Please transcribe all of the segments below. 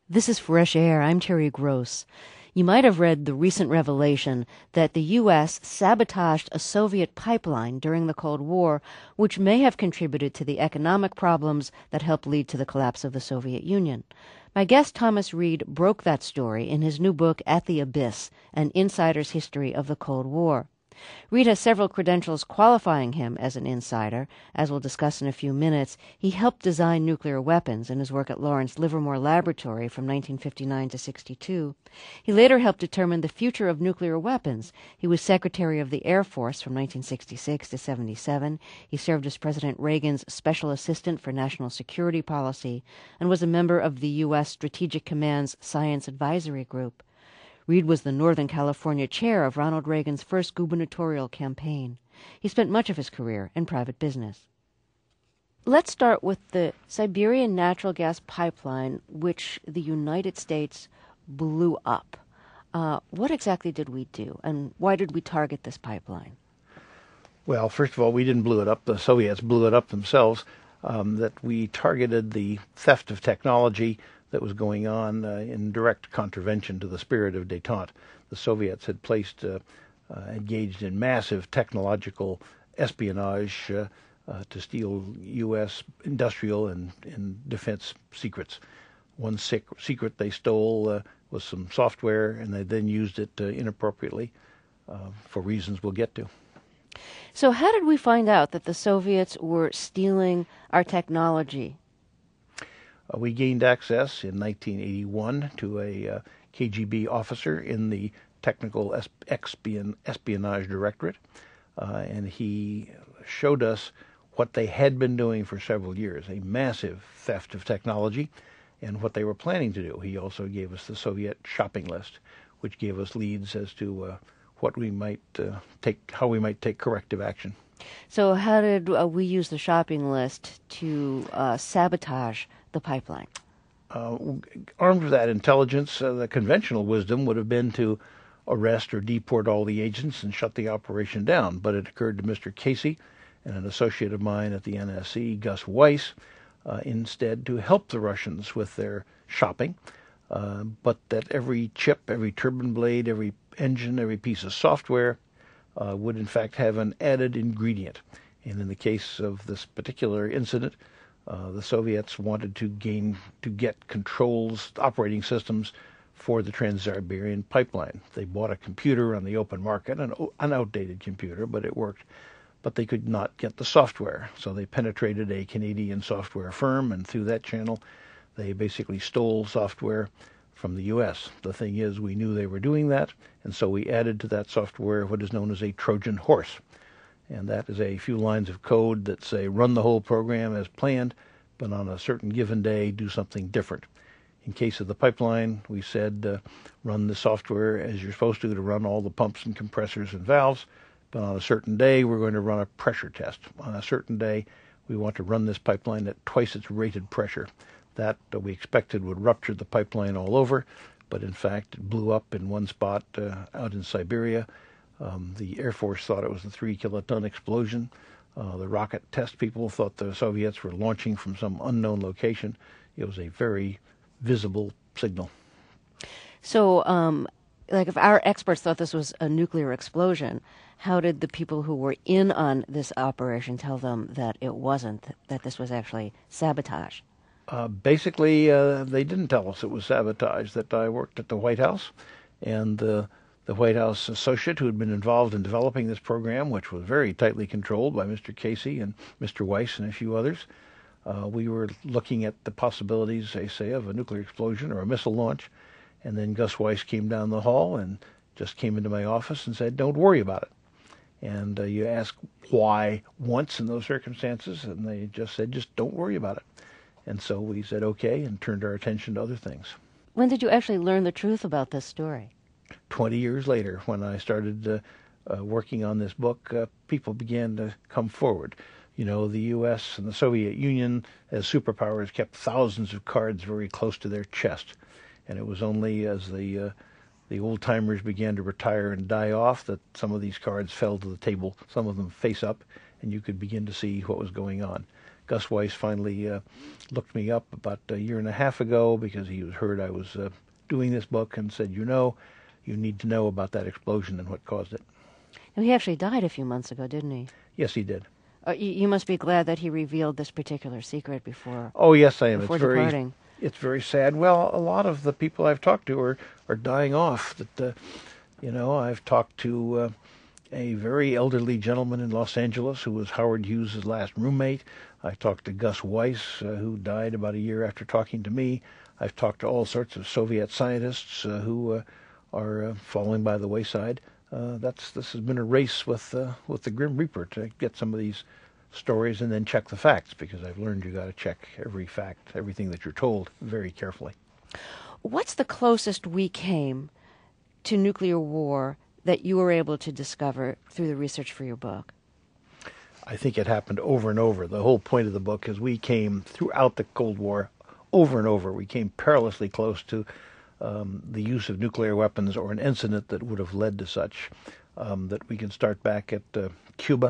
This is Fresh Air. I'm Terry Gross. You might have read the recent revelation that the U.S. sabotaged a Soviet pipeline during the Cold War, which may have contributed to the economic problems that helped lead to the collapse of the Soviet Union. My guest Thomas Reed broke that story in his new book, At the Abyss, An Insider's History of the Cold War. Reed has several credentials qualifying him as an insider. As we'll discuss in a few minutes, he helped design nuclear weapons in his work at Lawrence Livermore Laboratory from 1959 to 62. He later helped determine the future of nuclear weapons. He was Secretary of the Air Force from 1966 to 77. He served as President Reagan's Special Assistant for National Security Policy and was a member of the U.S. Strategic Command's Science Advisory Group. Reed was the Northern California chair of Ronald Reagan's first gubernatorial campaign. He spent much of his career in private business. Let's start with the Siberian natural gas pipeline, which the United States blew up. What exactly did we do, and why did we target this pipeline? Well, first of all, we didn't blow it up. The Soviets blew it up themselves. That we targeted the theft of technology that was going on in direct contravention to the spirit of détente. The Soviets had engaged in massive technological espionage to steal U.S. industrial and defense secrets. One secret they stole was some software, and they then used it inappropriately for reasons we'll get to. So how did we find out that the Soviets were stealing our technology? We gained access in 1981 to a KGB officer in the Technical Espionage Directorate, and he showed us what they had been doing for several years, a massive theft of technology, and what they were planning to do. He also gave us the Soviet shopping list, which gave us leads as to what we might how we might take corrective action. So how did we use the shopping list to sabotage the pipeline? Armed with that intelligence, the conventional wisdom would have been to arrest or deport all the agents and shut the operation down. But it occurred to Mr. Casey and an associate of mine at the NSC, Gus Weiss, instead to help the Russians with their shopping, but that every chip, every turbine blade, every engine, every piece of software would in fact have an added ingredient. And in the case of this particular incident, the Soviets wanted to get controls, operating systems for the Trans-Siberian pipeline. They bought a computer on the open market, an outdated computer, but it worked. But they could not get the software, so they penetrated a Canadian software firm, and through that channel, they basically stole software from the U.S. The thing is, we knew they were doing that, and so we added to that software what is known as a Trojan horse. And that is a few lines of code that say run the whole program as planned, but on a certain given day do something different. In case of the pipeline, we said run the software as you're supposed to run all the pumps and compressors and valves, but on a certain day we're going to run a pressure test. On a certain day we want to run this pipeline at twice its rated pressure. That we expected would rupture the pipeline all over, but in fact it blew up in one spot out in Siberia. The Air Force thought it was a 3-kiloton explosion. The rocket test people thought the Soviets were launching from some unknown location. It was a very visible signal. So, if our experts thought this was a nuclear explosion, how did the people who were in on this operation tell them that it wasn't, that this was actually sabotage? Basically, they didn't tell us it was sabotage, that I worked at the White House, and the White House associate who had been involved in developing this program, which was very tightly controlled by Mr. Casey and Mr. Weiss and a few others, we were looking at the possibilities, say, of a nuclear explosion or a missile launch, and then Gus Weiss came down the hall and just came into my office and said, "Don't worry about it." And you ask why once in those circumstances, and they just said, "Just don't worry about it." And so we said okay and turned our attention to other things. When did you actually learn the truth about this story? 20 years later, when I started working on this book, people began to come forward. You know, the U.S. and the Soviet Union, as superpowers, kept thousands of cards very close to their chest. And it was only as the old-timers began to retire and die off that some of these cards fell to the table, some of them face up, and you could begin to see what was going on. Gus Weiss finally looked me up about a year and a half ago because he heard I was doing this book and said, you need to know about that explosion and what caused it. Now, he actually died a few months ago, didn't he? Yes, he did. You must be glad that he revealed this particular secret before. Oh, yes, I am. Before departing. It's very sad. Well, a lot of the people I've talked to are dying off. That I've talked to a very elderly gentleman in Los Angeles who was Howard Hughes' last roommate. I talked to Gus Weiss, who died about a year after talking to me. I've talked to all sorts of Soviet scientists who are falling by the wayside. This has been a race with the Grim Reaper to get some of these stories and then check the facts, because I've learned you got to check every fact, everything that you're told, very carefully. What's the closest we came to nuclear war that you were able to discover through the research for your book? I think it happened over and over. The whole point of the book is we came throughout the Cold War, over and over, we came perilously close to the use of nuclear weapons or an incident that would have led to such. That we can start back at Cuba.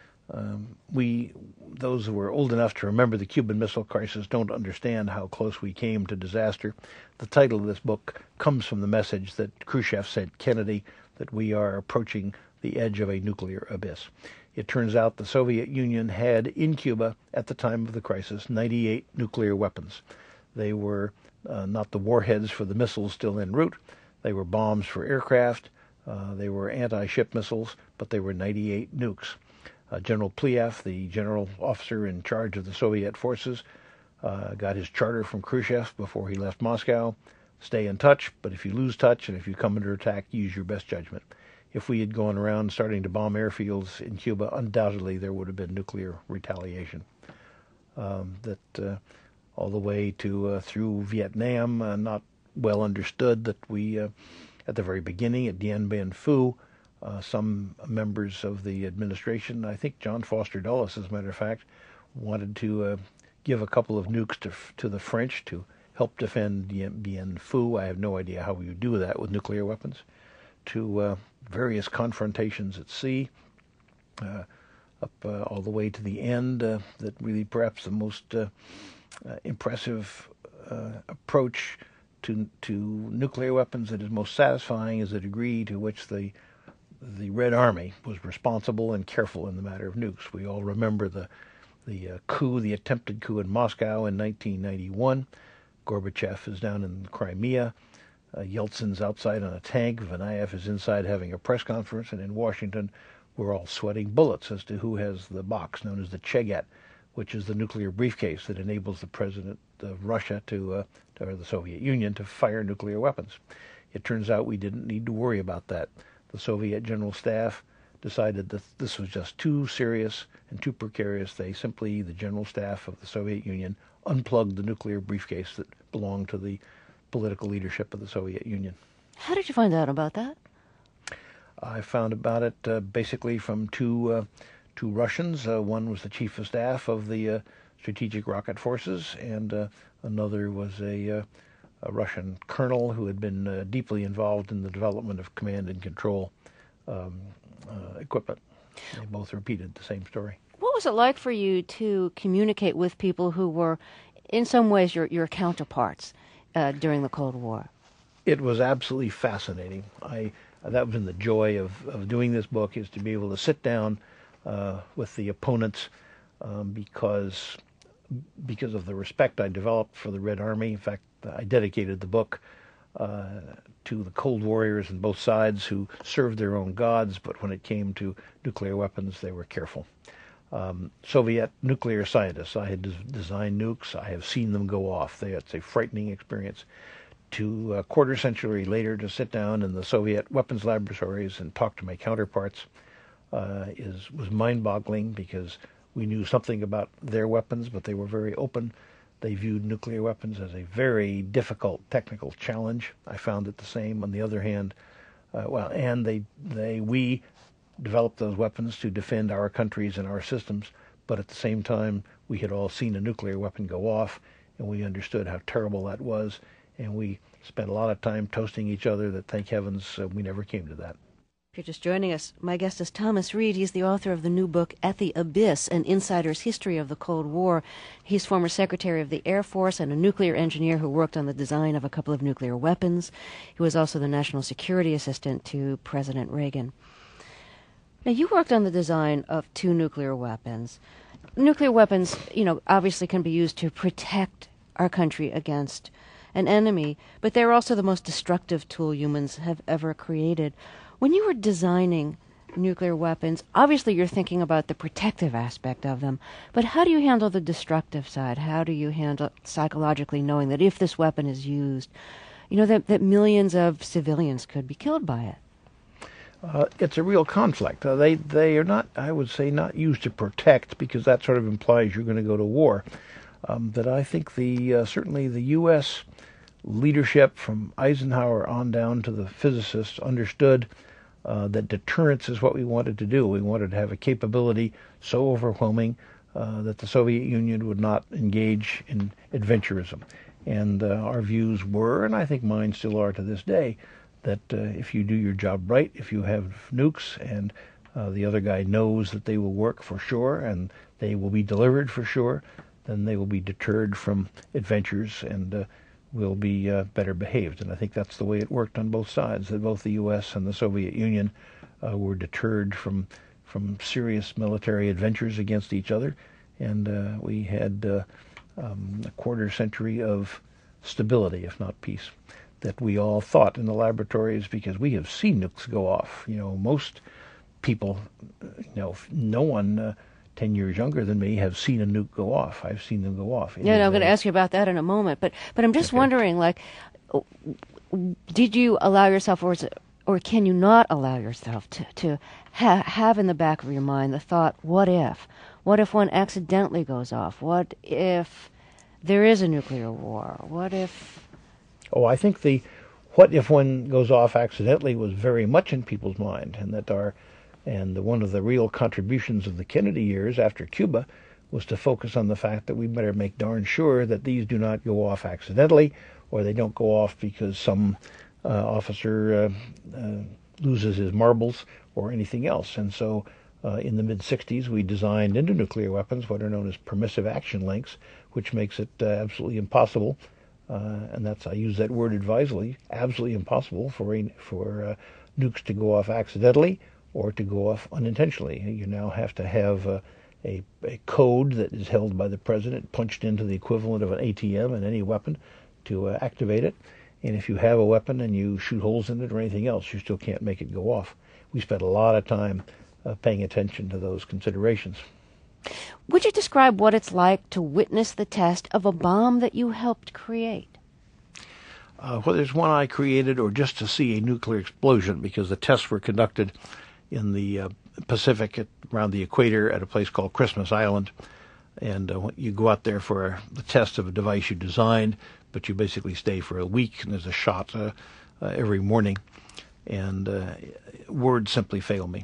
Those who are old enough to remember the Cuban Missile Crisis don't understand how close we came to disaster. The title of this book comes from the message that Khrushchev sent Kennedy, that we are approaching the edge of a nuclear abyss. It turns out the Soviet Union had in Cuba, at the time of the crisis, 98 nuclear weapons. They were not the warheads for the missiles still en route. They were bombs for aircraft. They were anti-ship missiles, but they were 98 nukes. General Pliev, the general officer in charge of the Soviet forces, got his charter from Khrushchev before he left Moscow. Stay in touch, but if you lose touch and if you come under attack, use your best judgment. If we had gone around starting to bomb airfields in Cuba, undoubtedly there would have been nuclear retaliation. All the way to through Vietnam, not well understood that we, at the very beginning, at Dien Bien Phu, some members of the administration, I think John Foster Dulles, as a matter of fact, wanted to give a couple of nukes to the French to help defend Dien Bien Phu. I have no idea how we would do that with nuclear weapons. To various confrontations at sea, up all the way to the end, that really perhaps the most impressive approach to nuclear weapons that is most satisfying is the degree to which the Red Army was responsible and careful in the matter of nukes. We all remember the attempted coup in Moscow in 1991. Gorbachev is down in Crimea. Yeltsin's outside on a tank. Vanayev is inside having a press conference. And in Washington, we're all sweating bullets as to who has the box known as the Cheget, which is the nuclear briefcase that enables the president of Russia or the Soviet Union to fire nuclear weapons. It turns out we didn't need to worry about that. The Soviet General Staff decided that this was just too serious and too precarious. The General Staff of the Soviet Union, unplugged the nuclear briefcase that belonged to the political leadership of the Soviet Union. How did you find out about that? I found about it basically from two Russians. One was the chief of staff of the Strategic Rocket Forces, and another was a Russian colonel who had been deeply involved in the development of command and control equipment. They both repeated the same story. What was it like for you to communicate with people who were, in some ways, your counterparts during the Cold War? It was absolutely fascinating. That was the joy of doing this book, is to be able to sit down with the opponents because of the respect I developed for the Red Army. In fact, I dedicated the book to the Cold Warriors on both sides who served their own gods, but when it came to nuclear weapons, they were careful. Soviet nuclear scientists, I had designed nukes. I have seen them go off. It's a frightening experience. To a quarter century later, to sit down in the Soviet weapons laboratories and talk to my counterparts was mind-boggling, because we knew something about their weapons, but they were very open. They viewed nuclear weapons as a very difficult technical challenge. I found it the same. On the other hand, we developed those weapons to defend our countries and our systems, but at the same time, we had all seen a nuclear weapon go off, and we understood how terrible that was, and we spent a lot of time toasting each other that, thank heavens, we never came to that. If you're just joining us, my guest is Thomas Reed. He's the author of the new book, At the Abyss, An Insider's History of the Cold War. He's former Secretary of the Air Force and a nuclear engineer who worked on the design of a couple of nuclear weapons. He was also the National Security Assistant to President Reagan. Now, you worked on the design of 2 nuclear weapons. Nuclear weapons, obviously can be used to protect our country against an enemy, but they're also the most destructive tool humans have ever created. When you were designing nuclear weapons, obviously you're thinking about the protective aspect of them, but how do you handle the destructive side? How do you handle psychologically knowing that if this weapon is used, that millions of civilians could be killed by it? It's a real conflict. They are not, I would say, not used to protect, because that sort of implies you're going to go to war. But I think certainly the U.S. leadership from Eisenhower on down to the physicists understood that deterrence is what we wanted to do. We wanted to have a capability so overwhelming that the Soviet Union would not engage in adventurism. And our views were, and I think mine still are to this day, that if you do your job right, if you have nukes and the other guy knows that they will work for sure and they will be delivered for sure, then they will be deterred from adventures and will be better behaved. And I think that's the way it worked on both sides, that both the U.S. and the Soviet Union were deterred from serious military adventures against each other. And we had a quarter century of stability, if not peace, that we all thought in the laboratories, because we have seen nukes go off. Most people, no one 10 years younger than me have seen a nuke go off. I've seen them go off. Yeah, I'm going to ask you about that in a moment. But I'm just wondering, did you allow yourself, or can you not allow yourself to have in the back of your mind the thought, what if? What if one accidentally goes off? What if there is a nuclear war? What if... Oh, I think the what if one goes off accidentally was very much in people's mind, and that one of the real contributions of the Kennedy years after Cuba was to focus on the fact that we better make darn sure that these do not go off accidentally, or they don't go off because some officer loses his marbles or anything else. And so in the mid-'60s, we designed into nuclear weapons what are known as permissive action links, which makes it absolutely impossible, and I use that word advisedly, absolutely impossible for nukes to go off accidentally or to go off unintentionally. You now have to have a code that is held by the president punched into the equivalent of an ATM in any weapon to activate it. And if you have a weapon and you shoot holes in it or anything else, you still can't make it go off. We spent a lot of time paying attention to those considerations. Would you describe what it's like to witness the test of a bomb that you helped create? Whether it's one I created or just to see a nuclear explosion, because the tests were conducted in the Pacific around the equator at a place called Christmas Island. And you go out there for the test of a device you designed, but you basically stay for a week, and there's a shot every morning. And words simply fail me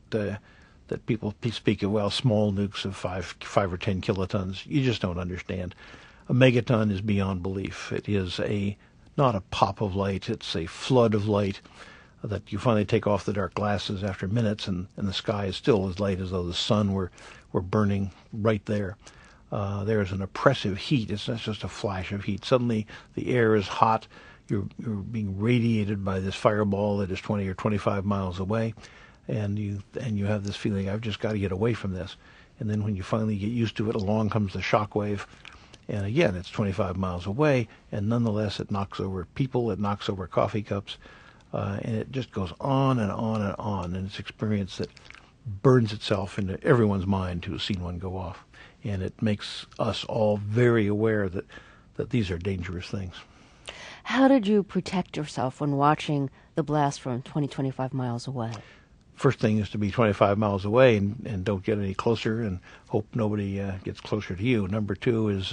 that people speak of, small nukes of 5 or 10 kilotons. You just don't understand. A megaton is beyond belief. It is not a pop of light, it's a flood of light that you finally take off the dark glasses after minutes, and the sky is still as light as though the sun were burning right there. There is an oppressive heat. It's not just a flash of heat. Suddenly the air is hot. You're being radiated by this fireball that is 20 or 25 miles away, and you have this feeling, I've just got to get away from this. And then when you finally get used to it, along comes the shock wave. And again, it's 25 miles away, and nonetheless it knocks over people, it knocks over coffee cups, and it just goes on and on and on. And it's an experience that burns itself into everyone's mind who has seen one go off. And it makes us all very aware that these are dangerous things. How did you protect yourself when watching the blast from 25 miles away? First thing is to be 25 miles away and don't get any closer and hope nobody gets closer to you. Number two is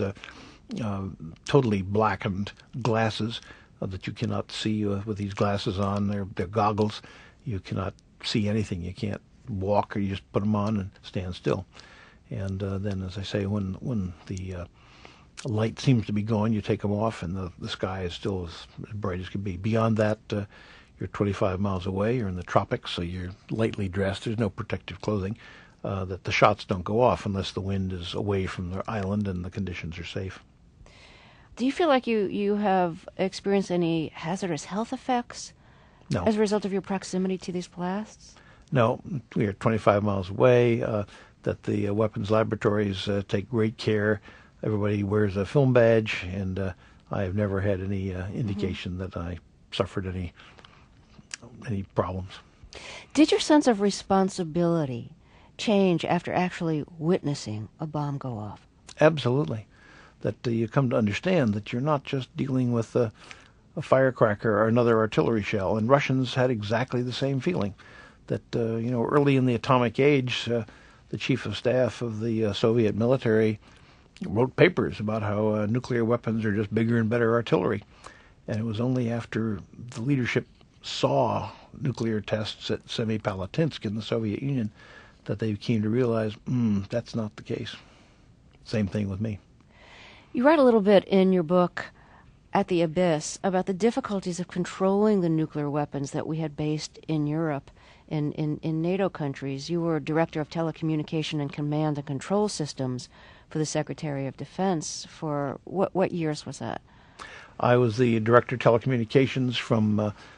totally blackened glasses that you cannot see with these glasses on. They're goggles. You cannot see anything. You can't walk, or you just put them on and stand still. And then, as I say, when the light seems to be gone, you take them off, and the sky is still as bright as can be. Beyond that, you're 25 miles away, you're in the tropics, so you're lightly dressed, there's no protective clothing, that the shots don't go off unless the wind is away from the island and the conditions are safe. Do you feel like you have experienced any hazardous health effects No. as a result of your proximity to these blasts? No, we are 25 miles away, that the weapons laboratories take great care. Everybody wears a film badge, and I have never had any indication that I suffered any problems. Did your sense of responsibility change after actually witnessing a bomb go off? Absolutely. That you come to understand that you're not just dealing with a firecracker or another artillery shell. And Russians had exactly the same feeling. That, early in the atomic age, the chief of staff of the Soviet military wrote papers about how nuclear weapons are just bigger and better artillery. And it was only after the leadership saw nuclear tests at Semipalatinsk in the Soviet Union that they came to realize, that's not the case. Same thing with me. You write a little bit in your book, At the Abyss, about the difficulties of controlling the nuclear weapons that we had based in Europe, in NATO countries. You were director of telecommunication and command and control systems for the Secretary of Defense for what years was that? I was the director of telecommunications from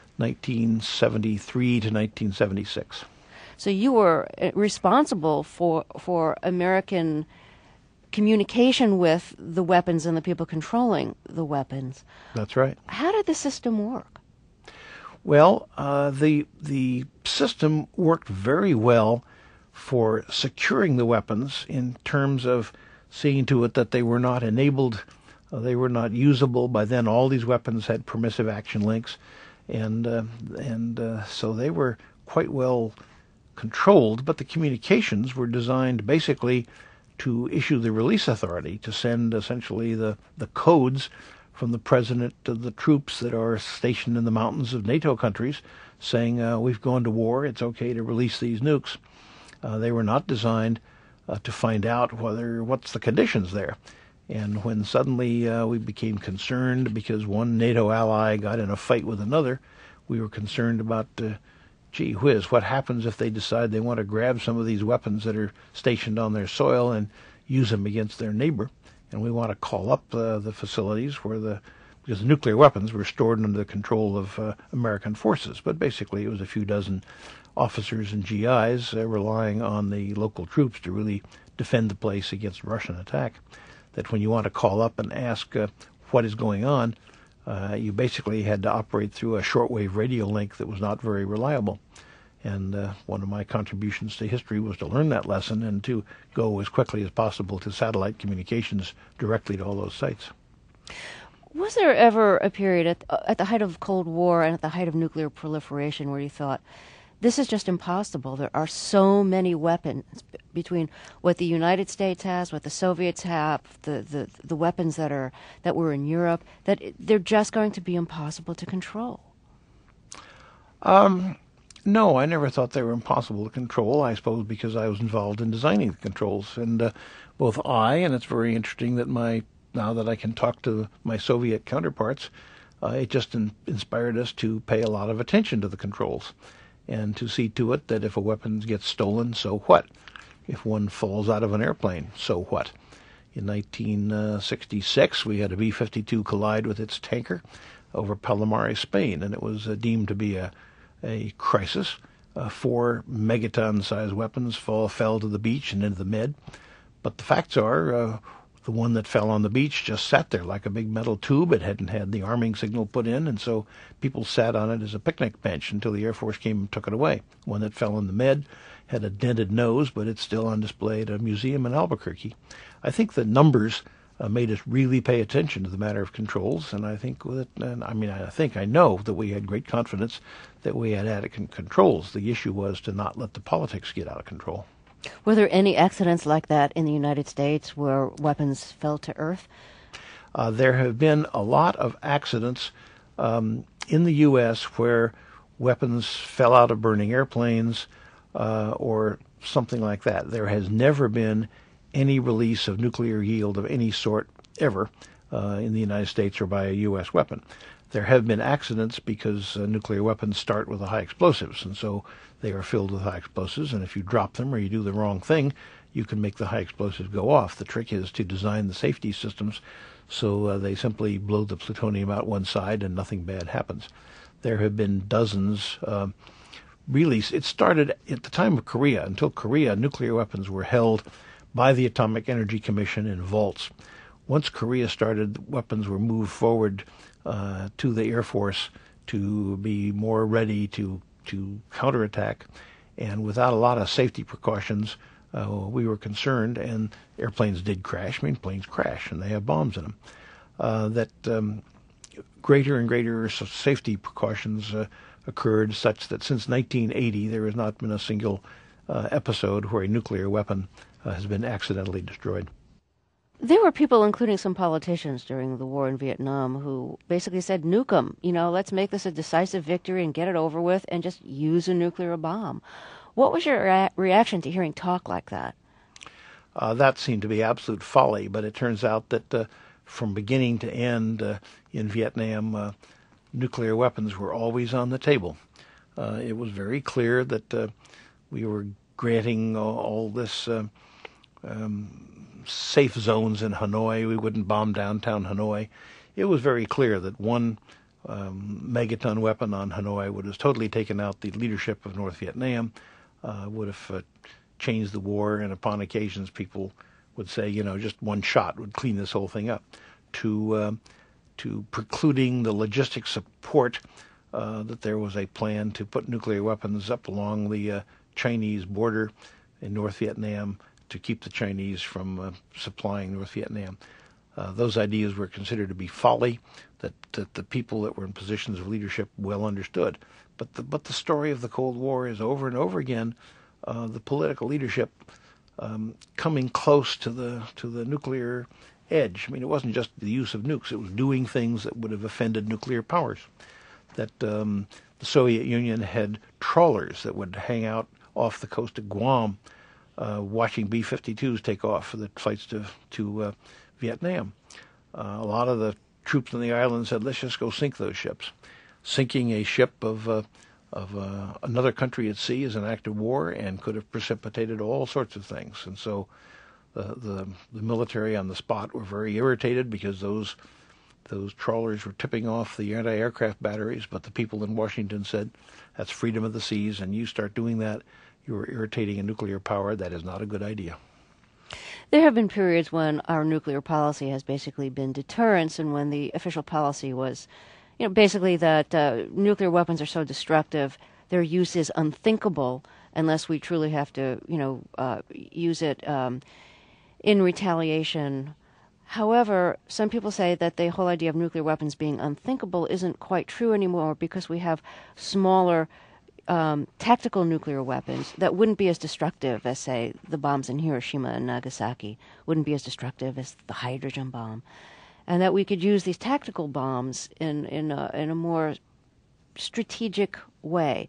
1973 to 1976. So you were responsible for American communication with the weapons and the people controlling the weapons. That's right. How did the system work? Well, the system worked very well for securing the weapons in terms of seeing to it that they were not enabled, they were not usable. By then, all these weapons had permissive action links, and so they were quite well controlled. But the communications were designed basically to issue the release authority, to send essentially the codes from the president to the troops that are stationed in the mountains of NATO countries, saying, we've gone to war, it's okay to release these nukes. They were not designed to find out what's the conditions there. And when suddenly we became concerned because one NATO ally got in a fight with another, we were concerned about, gee whiz, what happens if they decide they want to grab some of these weapons that are stationed on their soil and use them against their neighbor? And we want to call up the facilities because the nuclear weapons were stored under the control of American forces. But basically it was a few dozen officers and GIs relying on the local troops to really defend the place against Russian attack. That when you want to call up and ask what is going on, you basically had to operate through a shortwave radio link that was not very reliable. And one of my contributions to history was to learn that lesson and to go as quickly as possible to satellite communications directly to all those sites. Was there ever a period at the height of the Cold War and at the height of nuclear proliferation where you thought, this is just impossible? There are so many weapons between what the United States has, what the Soviets have, the weapons that were in Europe, that they're just going to be impossible to control. No, I never thought they were impossible to control, I suppose because I was involved in designing the controls. And both and it's very interesting that now that I can talk to my Soviet counterparts, it just inspired us to pay a lot of attention to the controls and to see to it that if a weapon gets stolen, so what? If one falls out of an airplane, so what? In 1966, we had a B-52 collide with its tanker over Palomares, Spain, and it was deemed to be a crisis. 4 megaton-sized weapons fell to the beach and into the Med. But the facts are, the one that fell on the beach just sat there like a big metal tube. It hadn't had the arming signal put in, and so people sat on it as a picnic bench until the Air Force came and took it away. One that fell in the Med had a dented nose, but it's still on display at a museum in Albuquerque. I think the numbers made us really pay attention to the matter of controls, and I think I know that we had great confidence that we had adequate controls. The issue was to not let the politics get out of control. Were there any accidents like that in the United States where weapons fell to earth? There have been a lot of accidents in the U.S. where weapons fell out of burning airplanes or something like that. There has never been any release of nuclear yield of any sort ever in the United States or by a U.S. weapon. There have been accidents because nuclear weapons start with high explosives, and so they are filled with high explosives, and if you drop them or you do the wrong thing, you can make the high explosives go off. The trick is to design the safety systems so they simply blow the plutonium out one side and nothing bad happens. There have been dozens. Really, it started at the time of Korea. Until Korea, nuclear weapons were held by the Atomic Energy Commission in vaults. Once Korea started, weapons were moved forward to the Air Force to be more ready to counterattack. And without a lot of safety precautions, we were concerned, and airplanes did crash. I mean, planes crash, and they have bombs in them. Greater and greater safety precautions occurred, such that since 1980 there has not been a single episode where a nuclear weapon has been accidentally destroyed. There were people, including some politicians during the war in Vietnam, who basically said, nuke 'em. Let's make this a decisive victory and get it over with and just use a nuclear bomb. What was your reaction to hearing talk like that? That seemed to be absolute folly, but it turns out that from beginning to end in Vietnam, nuclear weapons were always on the table. It was very clear that we were granting all this safe zones in Hanoi. We wouldn't bomb downtown Hanoi. It was very clear that one megaton weapon on Hanoi would have totally taken out the leadership of North Vietnam, would have changed the war, and upon occasions people would say, just one shot would clean this whole thing up, to precluding the logistic support that there was a plan to put nuclear weapons up along the Chinese border in North Vietnam to keep the Chinese from supplying North Vietnam. Those ideas were considered to be folly that the people that were in positions of leadership well understood. But the story of the Cold War is over and over again the political leadership coming close to the nuclear edge. I mean, it wasn't just the use of nukes; it was doing things that would have offended nuclear powers. That the Soviet Union had trawlers that would hang out off the coast of Guam, watching B-52s take off for the flights to Vietnam. A lot of the troops on the island said, "Let's just go sink those ships." Sinking a ship of another country at sea is an act of war and could have precipitated all sorts of things. And so the military on the spot were very irritated because those trawlers were tipping off the anti-aircraft batteries, but the people in Washington said, that's freedom of the seas, and you start doing that, you're irritating a nuclear power. That is not a good idea. There have been periods when our nuclear policy has basically been deterrence, and when the official policy was basically that nuclear weapons are so destructive, their use is unthinkable unless we truly have to, use it in retaliation. However, some people say that the whole idea of nuclear weapons being unthinkable isn't quite true anymore because we have smaller tactical nuclear weapons that wouldn't be as destructive as, say, the bombs in Hiroshima and Nagasaki, wouldn't be as destructive as the hydrogen bomb. And that we could use these tactical bombs in a more strategic way,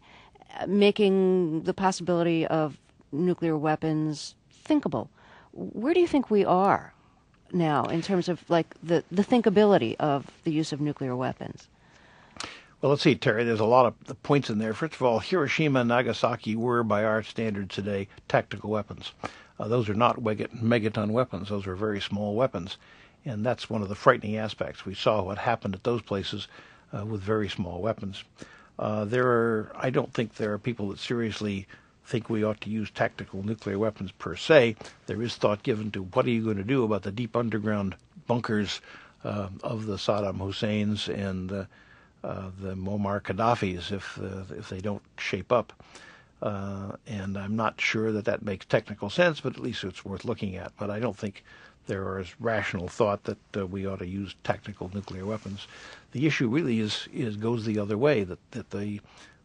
making the possibility of nuclear weapons thinkable. Where do you think we are now in terms of the thinkability of the use of nuclear weapons? Well, let's see, Terry, there's a lot of points in there. First of all, Hiroshima and Nagasaki were, by our standards today, tactical weapons. Those are not megaton weapons. Those are very small weapons. And that's one of the frightening aspects. We saw what happened at those places with very small weapons. I don't think there are people that seriously think we ought to use tactical nuclear weapons per se. There is thought given to what are you going to do about the deep underground bunkers of the Saddam Husseins and the Muammar Gaddafis if they don't shape up. And I'm not sure that makes technical sense, but at least it's worth looking at. But I don't think there is rational thought that we ought to use tactical nuclear weapons. The issue really goes the other way, that the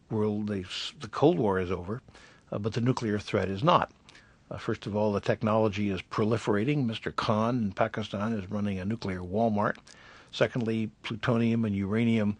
Cold War is over, but the nuclear threat is not. First of all, the technology is proliferating. Mr. Khan in Pakistan is running a nuclear Walmart. Secondly, plutonium and uranium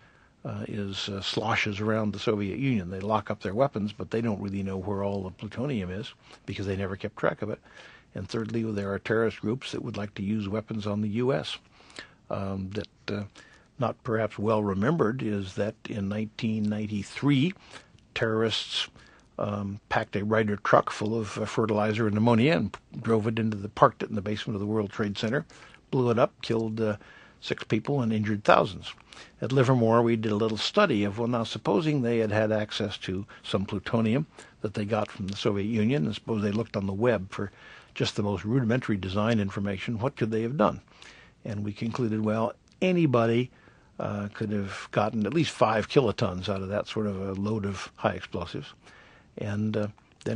sloshes around the Soviet Union. They lock up their weapons, but they don't really know where all the plutonium is because they never kept track of it. And thirdly, there are terrorist groups that would like to use weapons on the U.S. that not perhaps well remembered is that in 1993, terrorists packed a Ryder truck full of fertilizer and ammonia and parked it in the basement of the World Trade Center, blew it up, killed 6 people and injured thousands. At Livermore, we did a little study of, well, now supposing they had had access to some plutonium that they got from the Soviet Union, and suppose they looked on the web for just the most rudimentary design information, what could they have done? And we concluded, well, anybody could have gotten at least 5 kilotons out of that sort of a load of high explosives. And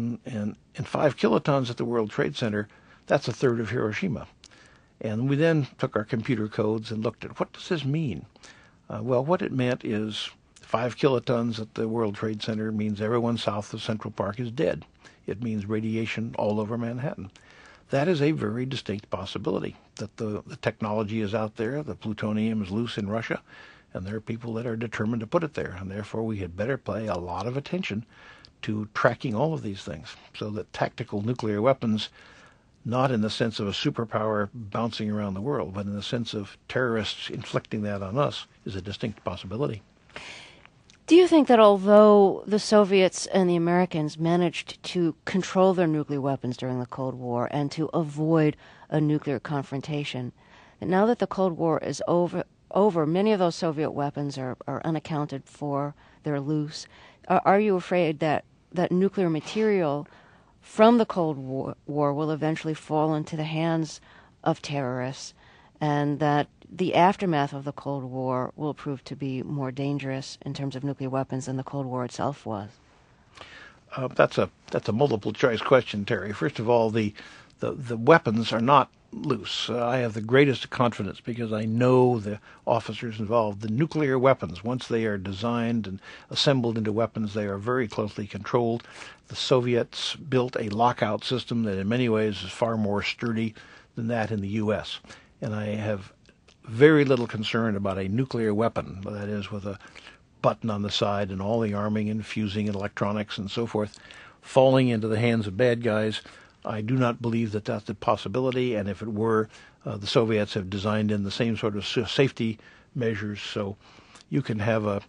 5 kilotons at the World Trade Center, that's a third of Hiroshima. And we then took our computer codes and looked at what does this mean? Well, what it meant is 5 kilotons at the World Trade Center means everyone south of Central Park is dead. It means radiation all over Manhattan. That is a very distinct possibility, that the technology is out there, the plutonium is loose in Russia, and there are people that are determined to put it there. And therefore, we had better pay a lot of attention to tracking all of these things so that tactical nuclear weapons, not in the sense of a superpower bouncing around the world, but in the sense of terrorists inflicting that on us, is a distinct possibility. Do you think that although the Soviets and the Americans managed to control their nuclear weapons during the Cold War and to avoid a nuclear confrontation, that now that the Cold War is over, many of those Soviet weapons are unaccounted for, they're loose? Are you afraid that nuclear material from the Cold War will eventually fall into the hands of terrorists, and that the aftermath of the Cold War will prove to be more dangerous in terms of nuclear weapons than the Cold War itself was? That's a multiple choice question, Terry. First of all, the weapons are not loose. I have the greatest confidence because I know the officers involved. The nuclear weapons, once they are designed and assembled into weapons, they are very closely controlled. The Soviets built a lockout system that in many ways is far more sturdy than that in the U.S. And I have very little concern about a nuclear weapon, that is with a button on the side and all the arming and fusing and electronics and so forth, falling into the hands of bad guys. I do not believe that that's a possibility, and if it were, the Soviets have designed in the same sort of safety measures, so you can have a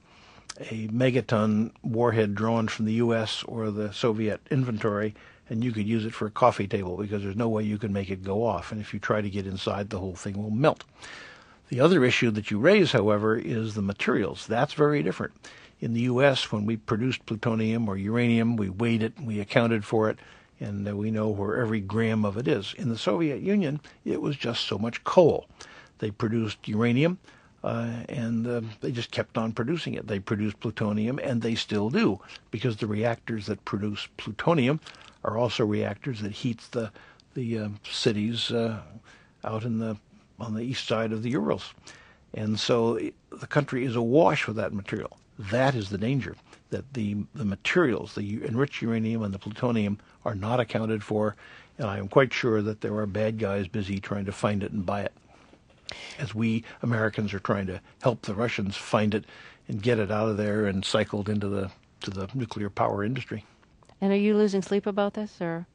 megaton warhead drawn from the U.S. or the Soviet inventory, and you could use it for a coffee table because there's no way you can make it go off, and if you try to get inside, the whole thing will melt. The other issue that you raise, however, is the materials. That's very different. In the U.S., when we produced plutonium or uranium, we weighed it, we accounted for it, and we know where every gram of it is. In the Soviet Union, it was just so much coal. They produced uranium, and they just kept on producing it. They produced plutonium, and they still do, because the reactors that produce plutonium are also reactors that heat the cities out on the east side of the Urals. And so the country is awash with that material. That is the danger, that the materials, the enriched uranium and the plutonium, are not accounted for, and I am quite sure that there are bad guys busy trying to find it and buy it, as we Americans are trying to help the Russians find it and get it out of there and cycled into the nuclear power industry. And are you losing sleep about this, or?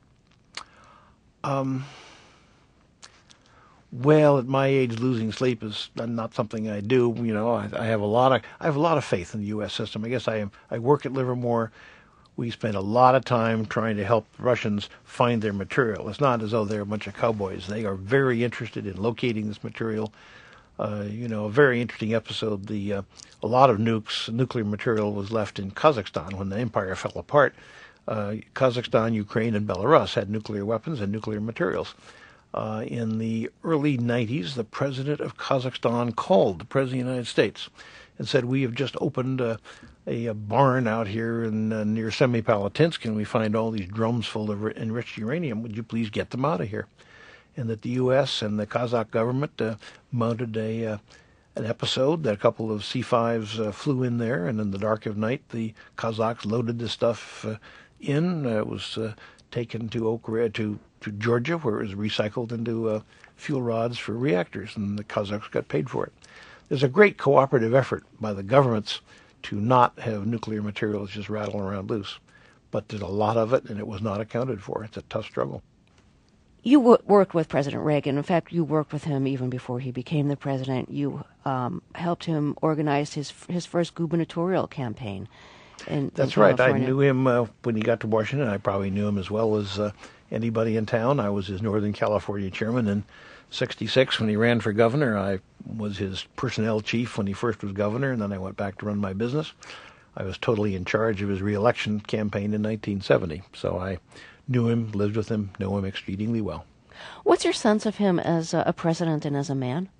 Well, at my age, losing sleep is not something I do. You know, I have a lot of faith in the U.S. system. I guess I work at Livermore. We spend a lot of time trying to help Russians find their material. It's not as though they're a bunch of cowboys. They are very interested in locating this material. A very interesting episode. A lot of nuclear material was left in Kazakhstan when the empire fell apart. Kazakhstan, Ukraine, and Belarus had nuclear weapons and nuclear materials. In the early 90s, the president of Kazakhstan called the president of the United States and said, "We have just opened a barn out here near Semipalatinsk, and we find all these drums full of enriched uranium. Would you please get them out of here?" And that the U.S. and the Kazakh government mounted an episode that a couple of C-5s flew in there, and in the dark of night, the Kazakhs loaded the stuff in. It was taken to Georgia, where it was recycled into fuel rods for reactors, and the Kazakhs got paid for it. There's a great cooperative effort by the governments to not have nuclear materials just rattling around loose. But there's a lot of it, and it was not accounted for. It's a tough struggle. You worked with President Reagan. In fact, you worked with him even before he became the president. You helped him organize his first gubernatorial campaign That's in right. I California. knew him when he got to Washington. I probably knew him as well as anybody in town. I was his Northern California chairman in '66 when he ran for governor. I was his personnel chief when he first was governor, and then I went back to run my business. I was totally in charge of his reelection campaign in 1970. So I knew him, lived with him, know him exceedingly well. What's your sense of him as a president and as a man?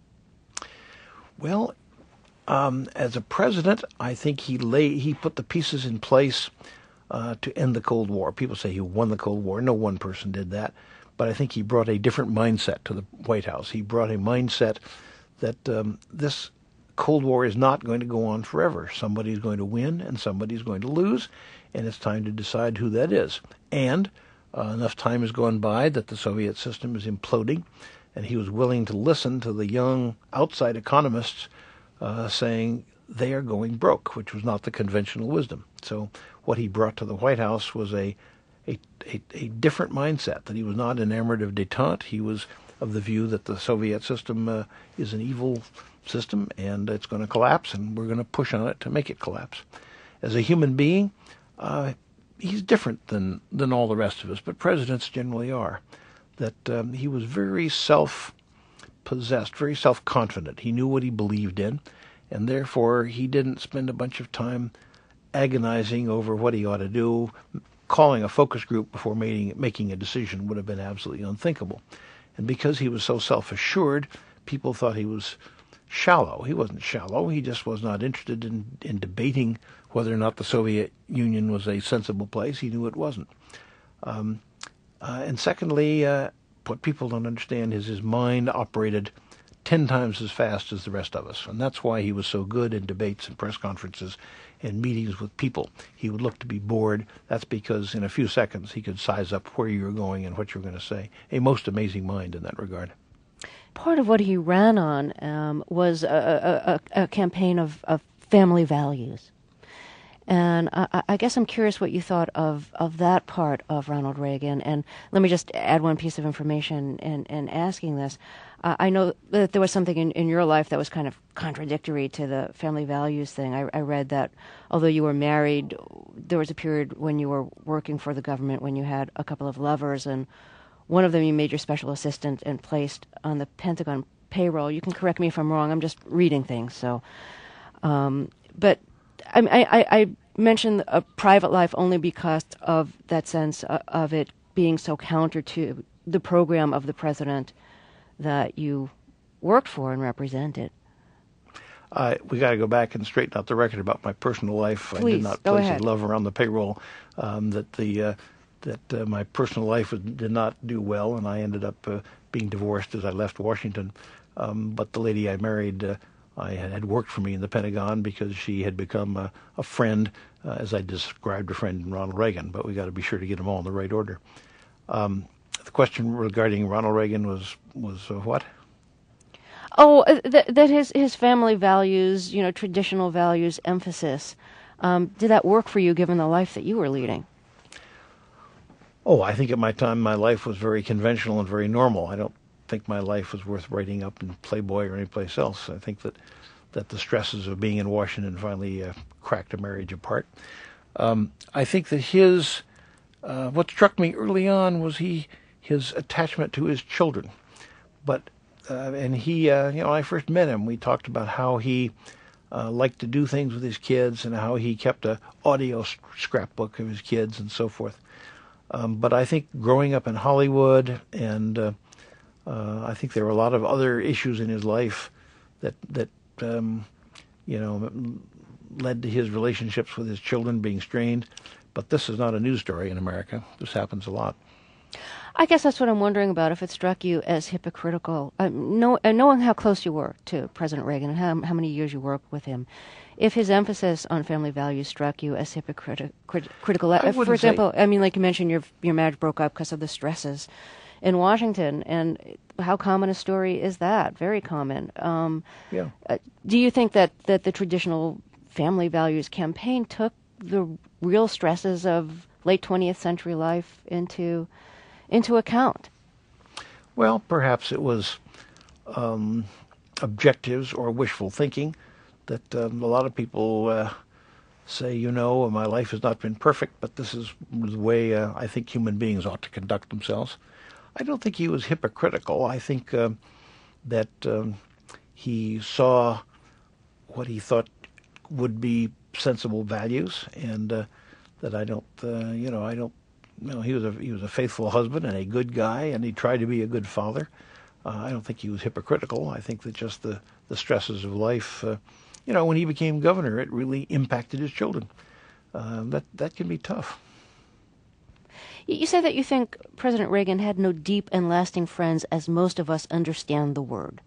Well, as a president, I think he put the pieces in place to end the Cold War. People say he won the Cold War. No one person did that. But I think he brought a different mindset to the White House. He brought a mindset that this Cold War is not going to go on forever. Somebody's going to win and somebody's going to lose, and it's time to decide who that is. And enough time has gone by that the Soviet system is imploding, and he was willing to listen to the young outside economists saying they are going broke, which was not the conventional wisdom. So what he brought to the White House was a different mindset, that he was not enamored of détente. He was of the view that the Soviet system is an evil system and it's going to collapse, and we're going to push on it to make it collapse. As a human being, he's different than all the rest of us, but presidents generally are. That he was very self-possessed, very self-confident. He knew what he believed in, and therefore he didn't spend a bunch of time agonizing over what he ought to do. Calling a focus group before making a decision would have been absolutely unthinkable. And because he was so self-assured, people thought he was shallow. He wasn't shallow. He just was not interested in debating whether or not the Soviet Union was a sensible place. He knew it wasn't. And secondly, what people don't understand is his mind operated 10 times as fast as the rest of us. And that's why he was so good in debates and press conferences and meetings with people. He would look to be bored. That's because in a few seconds he could size up where you were going and what you were going to say. A most amazing mind in that regard. Part of what he ran on was a campaign of family values. And I guess I'm curious what you thought of that part of Ronald Reagan. And let me just add one piece of information in asking this. I know that there was something in your life that was kind of contradictory to the family values thing. I read that although you were married, there was a period when you were working for the government when you had a couple of lovers, and one of them you made your special assistant and placed on the Pentagon payroll. You can correct me if I'm wrong. I'm just reading things. So, but I mentioned a private life only because of that sense of it being so counter to the program of the president that you worked for and represented. We got to go back and straighten out the record about my personal life. Please, I did not go place ahead. a lover on the payroll. That my personal life did not do well, and I ended up being divorced as I left Washington. But the lady I married, I had worked for me in the Pentagon because she had become a friend, as I described a friend in Ronald Reagan. But we got to be sure to get them all in the right order. The question regarding Ronald Reagan was what? Oh, that his family values, traditional values, emphasis. Did that work for you given the life that you were leading? Oh, I think at my time my life was very conventional and very normal. I don't think my life was worth writing up in Playboy or anyplace else. I think that the stresses of being in Washington finally cracked a marriage apart. I think that what struck me early on was his attachment to his children. But and he, when I first met him, we talked about how he liked to do things with his kids and how he kept an audio scrapbook of his kids and so forth. But I think growing up in Hollywood, and I think there were a lot of other issues in his life that led to his relationships with his children being strained. But this is not a news story in America. This happens a lot. I guess that's what I'm wondering about, if it struck you as hypocritical, knowing how close you were to President Reagan and how many years you worked with him, if his emphasis on family values struck you as hypocritical. For example, like you mentioned, your marriage broke up because of the stresses in Washington, and how common a story is that? Very common. Yeah. Do you think that the traditional family values campaign took the real stresses of late 20th century life into account? Well, perhaps it was objectives or wishful thinking that a lot of people say, my life has not been perfect, but this is the way I think human beings ought to conduct themselves. I don't think he was hypocritical. I think that he saw what he thought would be sensible values, and that he was a faithful husband and a good guy, and he tried to be a good father. I don't think he was hypocritical. I think that just the stresses of life, when he became governor, it really impacted his children. That can be tough. You say that you think President Reagan had no deep and lasting friends as most of us understand the word.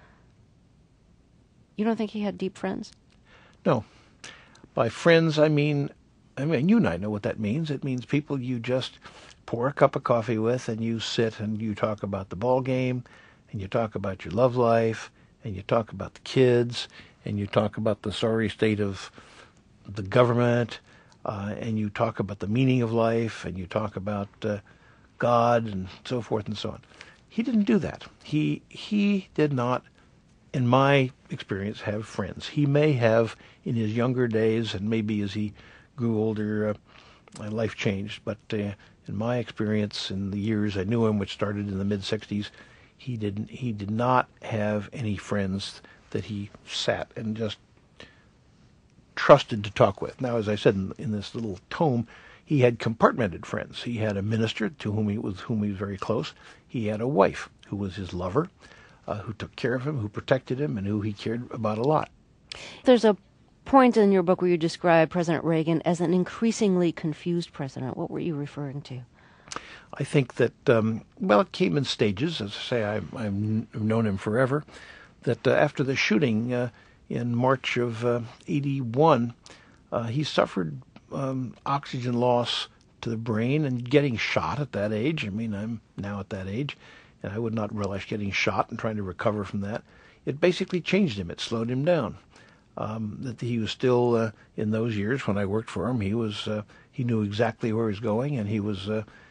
You don't think he had deep friends? No. By friends, I mean, you and I know what that means. It means people you just pour a cup of coffee with, and you sit and you talk about the ball game, and you talk about your love life, and you talk about the kids, and you talk about the sorry state of the government, and you talk about the meaning of life, and you talk about God, and so forth and so on. He didn't do that. He did not, in my experience, have friends. He may have in his younger days, and maybe as he grew older, life changed. But in my experience, in the years I knew him, which started in the mid-'60s, he did not have any friends that he sat and just trusted to talk with. Now, as I said in this little tome, he had compartmented friends. He had a minister whom he was very close. He had a wife who was his lover, who took care of him, who protected him, and who he cared about a lot. There's a point in your book where you describe President Reagan as an increasingly confused president. What were you referring to? I think that, it came in stages. As I say, I've known him forever. That after the shooting in March of '81, he suffered oxygen loss to the brain, and getting shot at that age. I mean, I'm now at that age, and I would not relish getting shot and trying to recover from that. It basically changed him. It slowed him down. That he was still in those years when I worked for him. He knew exactly where he was going, and he was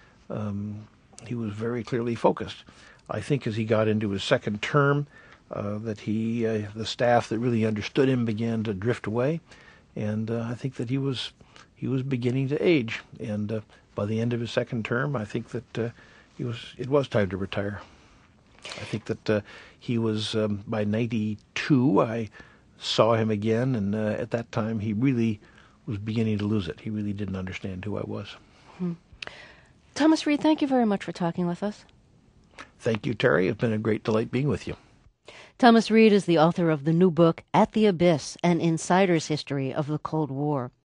very clearly focused. I think as he got into his second term, that the staff that really understood him began to drift away, and I think that he was beginning to age. And by the end of his second term, I think that it was time to retire. I think that he was by '92. I saw him again, and at that time he really was beginning to lose it. He really didn't understand who I was. Thomas Reed, thank you very much for talking with us. Thank you, Terry. It's been a great delight being with you. Thomas Reed is the author of the new book, At the Abyss, An Insider's History of the Cold War.